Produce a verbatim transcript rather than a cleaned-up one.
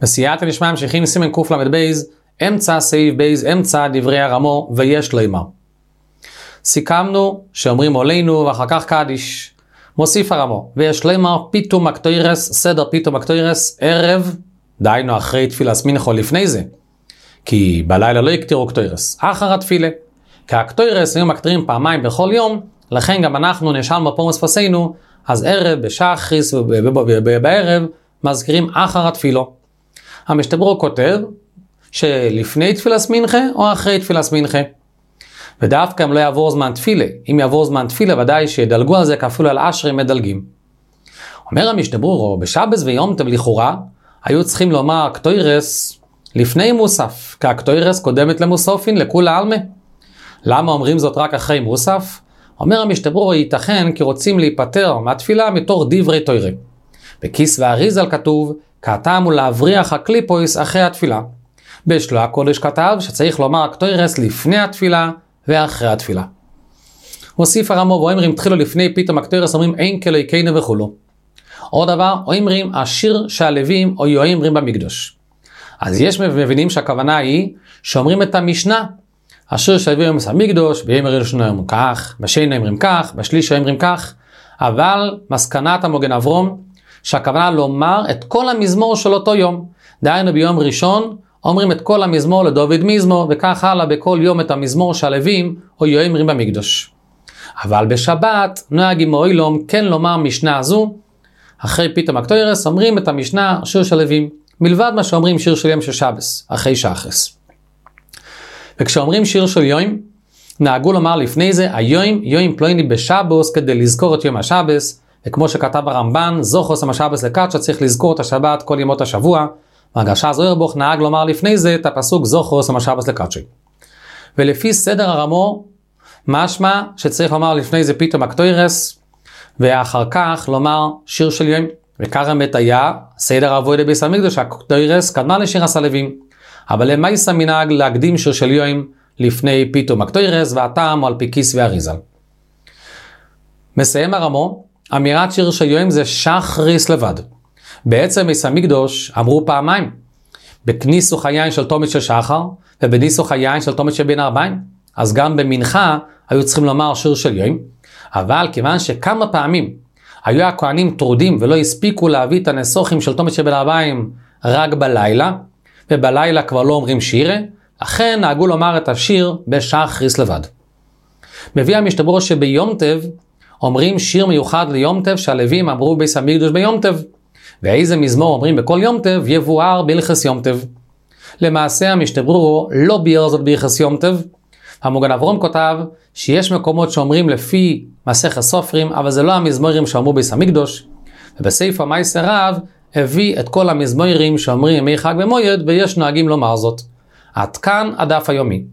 בסייעתא דשמיא ממשיכים סימן קל"ב, אמצע סעיף בייז, אמצע דברי הרמו, ויש לומר. סיכמנו שאומרים עלינו ואחר כך קדיש. מוסיף הרמו, ויש לומר פיתום הקטוירס, סדר פיתום הקטוירס, ערב, דהיינו אחרי תפילת מנחה לפני זה. כי בלילה לא יקטירו קטוירס, אחר התפילה. כי הקטוירס היו מקטירים פעמיים בכל יום, לכן גם אנחנו נשאל בפורמוס פסינו, אז ערב בשחריס ובערב מזכירים אחר התפילו. המשתברו כותב שלפני תפילת מנחה או אחרי תפילת מנחה. ודווקא אם לא יעבור זמן תפילה, אם יעבור זמן תפילה ודאי שידלגו על זה כפילו על אשרים מדלגים. אומר המשתברו, בשבס ויום טוב לכאורה, היו צריכים לומר קטוירס לפני מוסף, כי הקטוירס קודמת למוסופין לכולה עלמה. למה אומרים זאת רק אחרי מוסף? אומר המשתברו, ייתכן כי רוצים להיפטר מהתפילה מתור דברי תוירה. בכיס והאריזל כתוב, כהטעם הוא להבריח הקליפויס אחרי התפילה. בשלו הקודש כתב שצריך לומר הקטוירס לפני התפילה ואחרי התפילה. מוסיף הרמו ואומרים תחילו לפני פיתום הקטוירס, אומרים אין כאלוהינו וכולו. עוד דבר, אומרים השיר שהלווים או אומרים במקדוש. אז יש מבינים שהכוונה היא שאומרים את המשנה, השיר שהלווים אומרים במקדוש, ביום הראשון אומרים כך, בשני אומרים כך, בשליש אומרים כך, אבל מסקנת המוגן אברום, שהכוונה לומר את כל המזמור של אותו יום. דהיינו ביום ראשון אומרים את כל המזמור לדוד מזמור, וכך הלאה בכל יום את המזמור שהלווים או אומרים במקדוש. אבל בשבת נוהגים מאוילום כן לומר משנה הזו, אחרי פיתום הקטוירס אומרים את המשנה שיר של לווים, מלבד מה שאומרים שיר של יום של שבס, אחרי שחרס. וכשאומרים שיר של יום, נהגו לומר לפני זה, היום יום פלויני בשבוס כדי לזכור את יום השבס, וכמו שכתב הרמב"ן, זוכרוס המשבס לקדשה, צריך לזכור את השבת כל ימות השבוע, והגרשה זוהרבוך נהג לומר לפני זה את הפסוק זוכרוס המשבס לקדשה. ולפי סדר הרמו, משמע שצריך לומר לפני זה פיתום הקטוירס, ואחר כך לומר שיר של יום. וכך באמת היה סדר עבודת בית המקדש, הקטוירס קדמה לשיר הסלווים. אבל למעשה מנהג להקדים שיר של יום לפני פיתום הקטוירס, והטעם הוא על פי כיס והאריזל. מסיים הרמו, אמירת שיר של יום זה שחריס לבד. בעצם בית המקדש אמרו פעמיים, בכניסוך היין של תומית של שחר, ובניסוך היין של תומית של בין ארבעים. אז גם במנחה היו צריכים לומר שיר של יום, אבל כיוון שכמה פעמים היו הכהנים טרודים ולא הספיקו להביא את הנסוכים של תומית של בין ארבעים רק בלילה, ובלילה כבר לא אומרים שירה, לכן נהגו לומר את השיר בשחריס לבד. מביא המשתברו שביום טב אומרים שיר מיוחד ליום טב שהלווים אמרו בית המקדש ביום טב. ואיזה מזמור אומרים בכל יום טב יבואר בהלכס יום טב. למעשה המשתברו לא ביאר זאת בהלכס יום טב. המוגן אברום כותב שיש מקומות שאומרים לפי מסכת סופרים, אבל זה לא המזמורים שאמרו בית המקדש. ובספר מייסר רב הביא את כל המזמורים שאומרים ימי חג ומועד, ויש נוהגים לומר זאת. עד כאן הדף היומי.